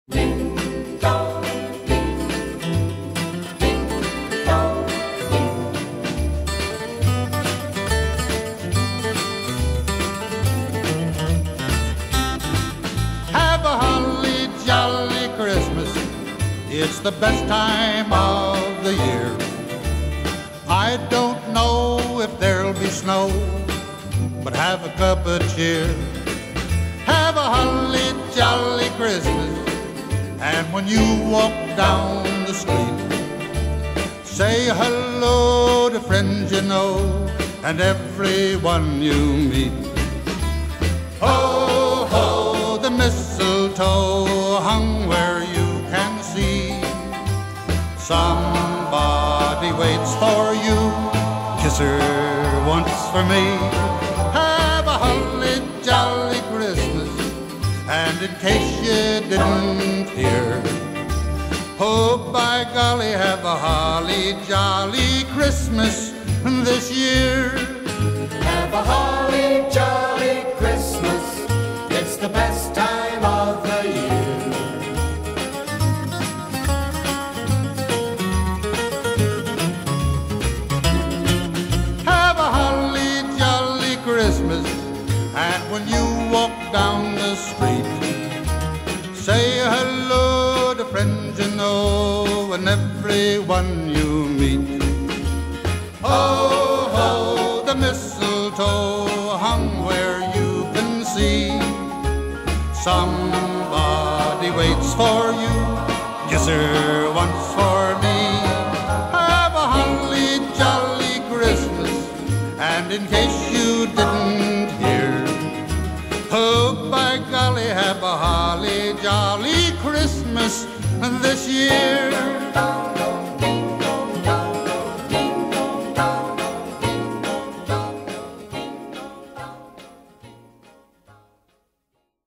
Ding dong, ding, ding dong, ding. Have a holly jolly Christmas. It's the best time of the year. I don't know if there'll be snow, but have a cup of cheer. Have a holly jolly Christmas. And when you walk down the street, say hello to friends you know and everyone you meet. Ho, ho, the mistletoe hung where you can see. Somebody waits for you, kiss her once for me. Have a holly jolly Christmas. And in case you didn't hear, oh, by golly, have a holly jolly Christmas this year. Have a holly jolly Christmas. It's the best time of the year. Have a holly jolly Christmas. And when you walk down the street, say hello to friends you know and everyone you meet. Oh, ho, the mistletoe hung where you can see. Somebody waits for you, kiss her once for me. Have a holly jolly Christmas. And in case you didn't hear, oh, by golly, have a holly jolly Christmas this year.